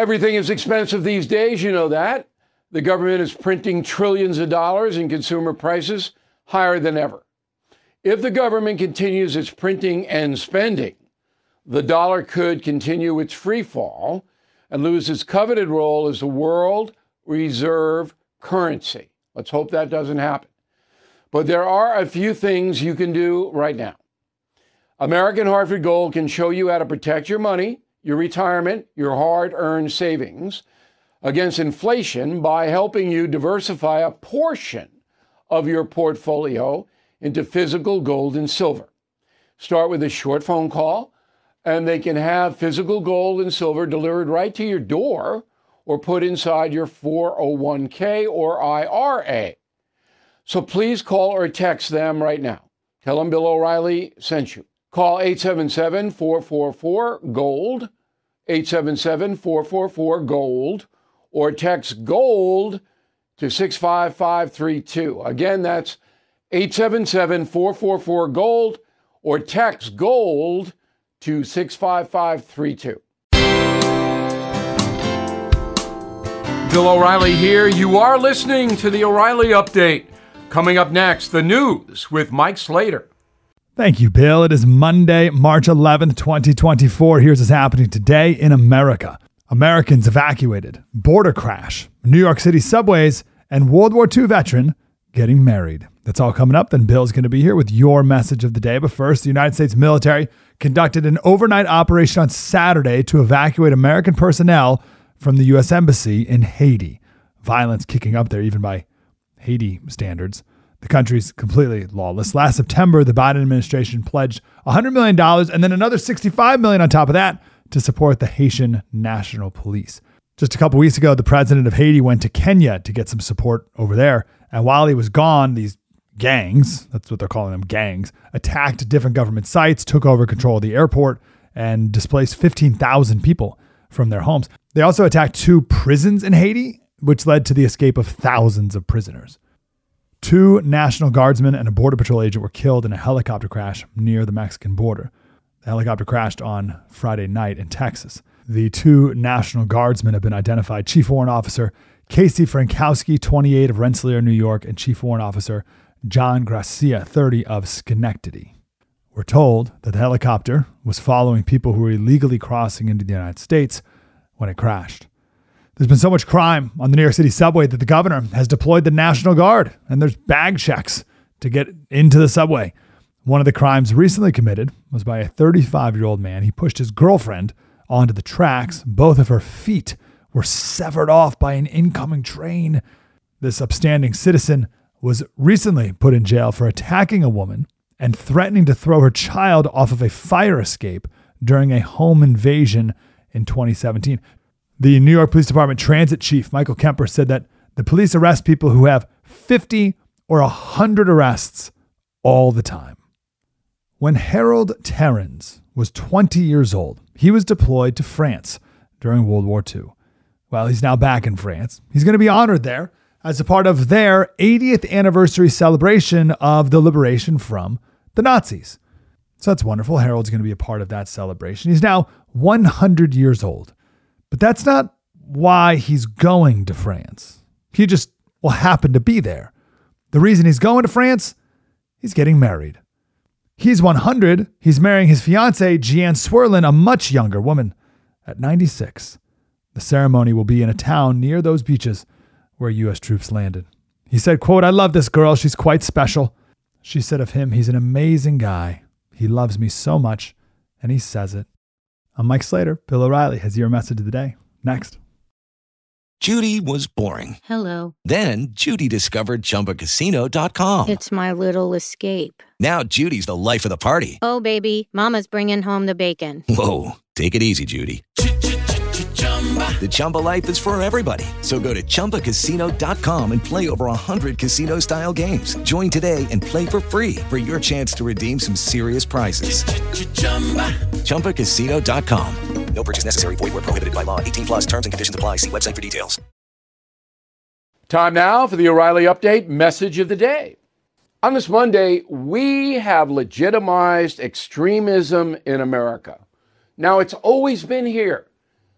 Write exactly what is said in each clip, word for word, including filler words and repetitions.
Everything is expensive these days, you know that. The government is printing trillions of dollars and consumer prices higher than ever. If the government continues its printing and spending, the dollar could continue its free fall and lose its coveted role as the world reserve currency. Let's hope that doesn't happen. But there are a few things you can do right now. American Hartford Gold can show you how to protect your money, your retirement, your hard-earned savings against inflation by helping you diversify a portion of your portfolio into physical gold and silver. Start with a short phone call, and they can have physical gold and silver delivered right to your door or put inside your four oh one k or I R A. So please call or text them right now. Tell them Bill O'Reilly sent you. Call eight seven seven, four four four, GOLD, eight seven seven, four four four, GOLD, or text GOLD to six five five three two. Again, that's eight seven seven, four four four, GOLD, or text GOLD to six five five three two. Bill O'Reilly here. You are listening to the O'Reilly Update. Coming up next, the news with Mike Slater. Thank you, Bill. It is Monday, March eleventh, twenty twenty-four. Here's what's happening today in America. Americans evacuated, border crash, New York City subways, and World War Two veteran getting married. That's all coming up. Then Bill's going to be here with your message of the day. But first, the United States military conducted an overnight operation on Saturday to evacuate American personnel from the U S Embassy in Haiti. Violence kicking up there, even by Haiti standards. The country's completely lawless. Last September, the Biden administration pledged one hundred million dollars and then another sixty-five million dollars on top of that to support the Haitian National Police. Just a couple weeks ago, the president of Haiti went to Kenya to get some support over there. And while he was gone, these gangs, that's what they're calling them, gangs, attacked different government sites, took over control of the airport, and displaced fifteen thousand people from their homes. They also attacked two prisons in Haiti, which led to the escape of thousands of prisoners. Two National Guardsmen and a Border Patrol agent were killed in a helicopter crash near the Mexican border. The helicopter crashed on Friday night in Texas. The two National Guardsmen have been identified: Chief Warrant Officer Casey Frankowski, twenty-eight, of Rensselaer, New York, and Chief Warrant Officer John Gracia, thirty, of Schenectady. We're told that the helicopter was following people who were illegally crossing into the United States when it crashed. There's been so much crime on the New York City subway that the governor has deployed the National Guard, and there's bag checks to get into the subway. One of the crimes recently committed was by a thirty-five-year-old man. He pushed his girlfriend onto the tracks. Both of her feet were severed off by an incoming train. This upstanding citizen was recently put in jail for attacking a woman and threatening to throw her child off of a fire escape during a home invasion in twenty seventeen. The New York Police Department Transit Chief, Michael Kemper, said that the police arrest people who have fifty or one hundred arrests all the time. When Harold Terrans was twenty years old, he was deployed to France during World War Two. Well, he's now back in France. He's going to be honored there as a part of their eightieth anniversary celebration of the liberation from the Nazis. So that's wonderful. Harold's going to be a part of that celebration. He's now one hundred years old. But that's not why he's going to France. He just will happen to be there. The reason he's going to France, he's getting married. He's one hundred. He's marrying his fiancée, Jeanne Swerlin, a much younger woman, at ninety-six. The ceremony will be in a town near those beaches where U S troops landed. He said, quote, "I love this girl. She's quite special." She said of him, "He's an amazing guy. He loves me so much, and he says it." I'm Mike Slater. Bill O'Reilly has your message of the day. Next. Judy was boring. Hello. Then Judy discovered Chumba Casino dot com. It's my little escape. Now Judy's the life of the party. Oh, baby, mama's bringing home the bacon. Whoa, take it easy, Judy. The Chumba life is for everybody. So go to Chumba Casino dot com and play over one hundred casino-style games. Join today and play for free for your chance to redeem some serious prizes. Chumba Casino dot com. No purchase necessary. Void where prohibited by law. eighteen plus terms and conditions apply. See website for details. Time now for the O'Reilly Update message of the day. On this Monday, we have legitimized extremism in America. Now, it's always been here.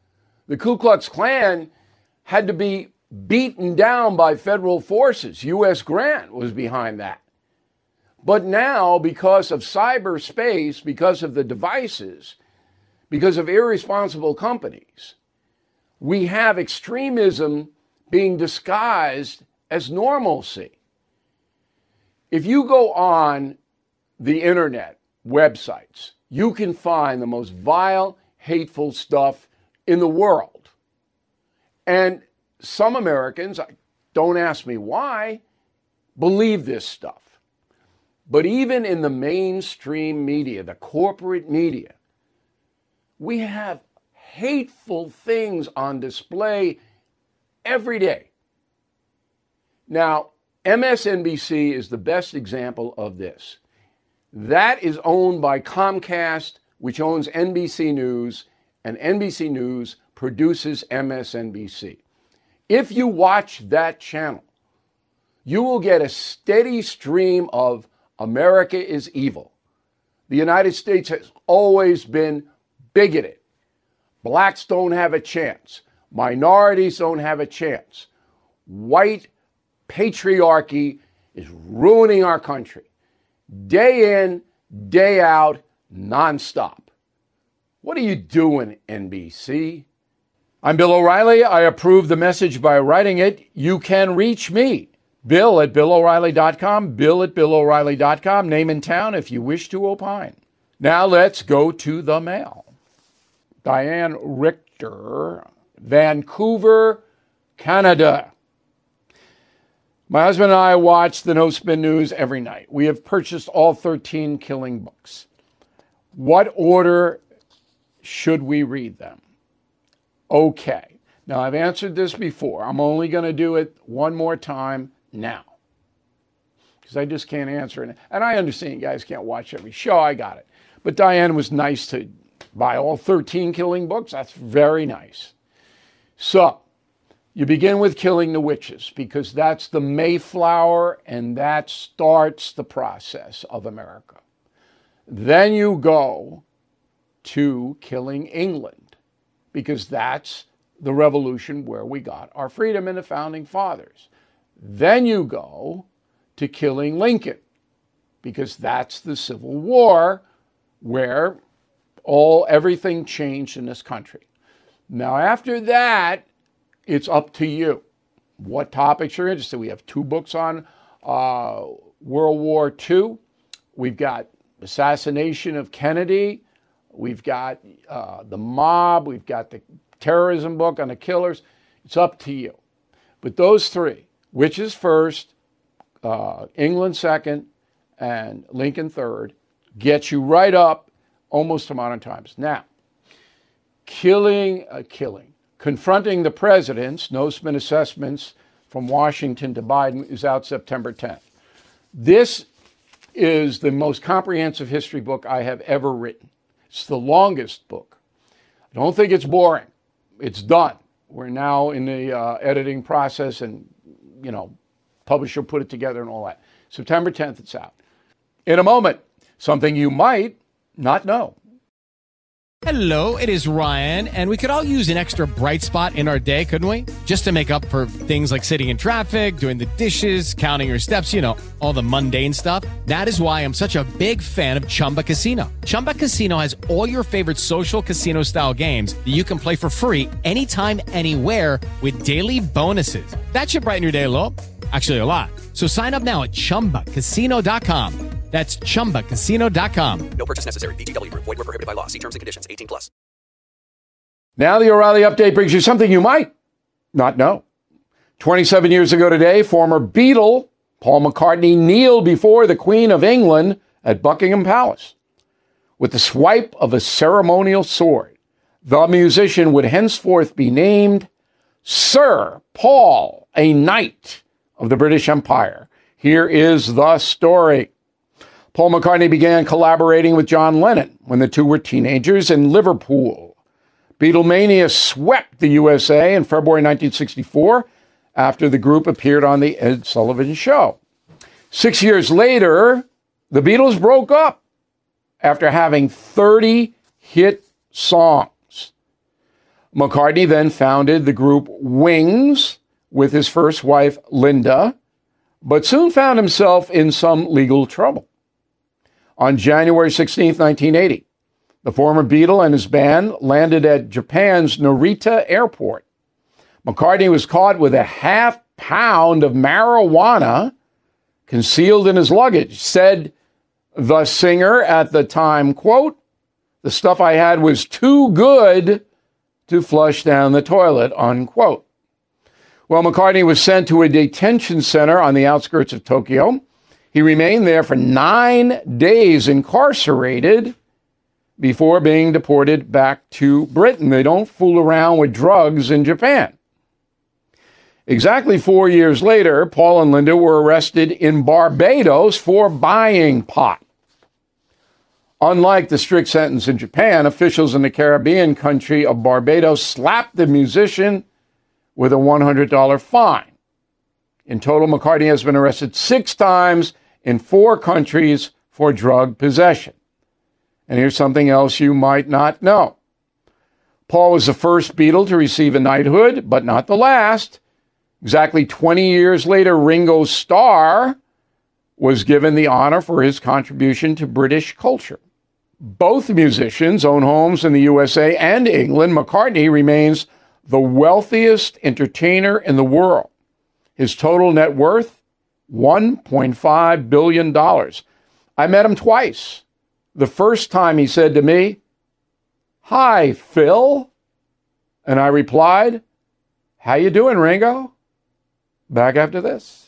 The Ku Klux Klan had to be beaten down by federal forces. U S Grant was behind that. But now, because of cyberspace, because of the devices, because of irresponsible companies, we have extremism being disguised as normalcy. If you go on the internet, websites, you can find the most vile, hateful stuff in the world. And some Americans, don't ask me why, believe this stuff. But even in the mainstream media, the corporate media, we have hateful things on display every day. Now, M S N B C is the best example of this. That is owned by Comcast, which owns N B C News, and N B C News produces M S N B C. If you watch that channel, you will get a steady stream of America is evil. The United States has always been bigoted. Blacks don't have a chance. Minorities don't have a chance. White patriarchy is ruining our country. Day in, day out, nonstop. What are you doing, N B C? I'm Bill O'Reilly. I approve the message by writing it. You can reach me, Bill at Bill O'Reilly dot com, Bill at Bill O'Reilly dot com, name and town if you wish to opine. Now let's go to the mail. Diane Richter, Vancouver, Canada. My husband and I watch the No Spin News every night. We have purchased all thirteen Killing books. What order should we read them? Okay. Now, I've answered this before. I'm only going to do it one more time now, because I just can't answer it. And I understand you guys can't watch every show. I got it. But Diane was nice to buy all thirteen Killing books. That's very nice. So, you begin with Killing the Witches, because that's the Mayflower, and that starts the process of America. Then you go to Killing England, because that's the revolution where we got our freedom in the Founding Fathers. Then you go to Killing Lincoln, because that's the Civil War where all everything changed in this country. Now, after that, it's up to you what topics you're interested in. We have two books on uh, World War Two. We've got Assassination of Kennedy. We've got uh, the mob. We've got the terrorism book on the killers. It's up to you. But those three, Witches first, uh, England second, and Lincoln third, get you right up almost to modern times. Now, killing, uh, killing. Confronting the Presidents, No Spin Assessments from Washington to Biden is out September tenth. This is the most comprehensive history book I have ever written. It's the longest book. I don't think it's boring. It's done. We're now in the uh, editing process, and, you know, publisher put it together and all that. September tenth, it's out. In a moment, something you might not know. Hello, it is Ryan, and we could all use an extra bright spot in our day, couldn't we? Just to make up for things like sitting in traffic, doing the dishes, counting your steps, you know, all the mundane stuff. That is why I'm such a big fan of Chumba Casino. Chumba Casino has all your favorite social casino-style games that you can play for free anytime, anywhere with daily bonuses. That should brighten your day a little. Actually, a lot. So sign up now at chumba casino dot com. That's chumba casino dot com. No purchase necessary. V G W Group. Void where prohibited by law. See terms and conditions. eighteen plus. Now the O'Reilly Update brings you something you might not know. twenty-seven years ago today, former Beatle Paul McCartney kneeled before the Queen of England at Buckingham Palace. With the swipe of a ceremonial sword, the musician would henceforth be named Sir Paul, a Knight of the British Empire. Here is the story. Paul McCartney began collaborating with John Lennon when the two were teenagers in Liverpool. Beatlemania swept the U S A in February nineteen sixty-four after the group appeared on The Ed Sullivan Show. Six years later, the Beatles broke up after having thirty hit songs. McCartney then founded the group Wings with his first wife, Linda, but soon found himself in some legal trouble. On January sixteenth, nineteen eighty, the former Beatle and his band landed at Japan's Narita Airport. McCartney was caught with a half pound of marijuana concealed in his luggage. Said the singer at the time, quote, "The stuff I had was too good to flush down the toilet," unquote. Well, McCartney was sent to a detention center on the outskirts of Tokyo. He remained there for nine days incarcerated before being deported back to Britain. They don't fool around with drugs in Japan. Exactly four years later, Paul and Linda were arrested in Barbados for buying pot. Unlike the strict sentence in Japan, officials in the Caribbean country of Barbados slapped the musician with a one hundred dollars fine. In total, McCartney has been arrested six times in four countries for drug possession. And here's something else you might not know. Paul was the first Beatle to receive a knighthood, but not the last. Exactly twenty years later, Ringo Starr was given the honor for his contribution to British culture. Both musicians own homes in the U S A and England. McCartney remains the wealthiest entertainer in the world. His total net worth, one point five billion dollars. I met him twice. The first time he said to me, "Hi, Phil." And I replied, "How you doing, Ringo?" Back after this.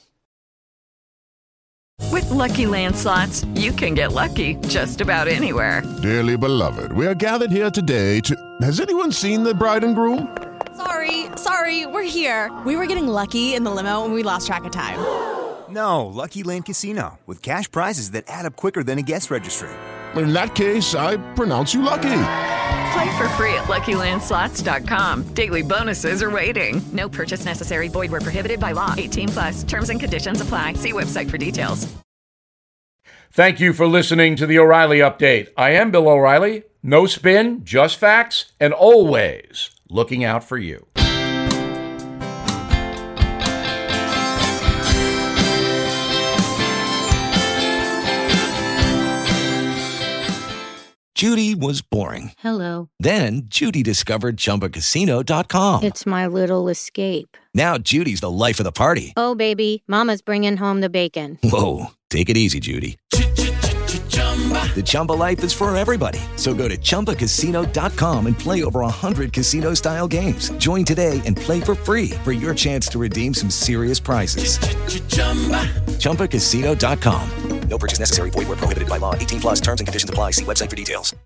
With Lucky Land Slots, you can get lucky just about anywhere. Dearly beloved, we are gathered here today to... Has anyone seen the bride and groom? Sorry, sorry, we're here. We were getting lucky in the limo and we lost track of time. No, Lucky Land Casino, with cash prizes that add up quicker than a guest registry. In that case, I pronounce you lucky. Play for free at Lucky Land Slots dot com. Daily bonuses are waiting. No purchase necessary. Void where prohibited by law. eighteen plus. Terms and conditions apply. See website for details. Thank you for listening to the O'Reilly Update. I am Bill O'Reilly. No spin, just facts, and always looking out for you. Judy was boring. Hello. Then Judy discovered Chumba Casino dot com. It's my little escape. Now Judy's the life of the party. Oh, baby, mama's bringing home the bacon. Whoa, take it easy, Judy. The Chumba life is for everybody. So go to Chumba Casino dot com and play over one hundred casino-style games. Join today and play for free for your chance to redeem some serious prizes. Chumba Casino dot com. No purchase necessary. Void where prohibited by law. eighteen plus terms and conditions apply. See website for details.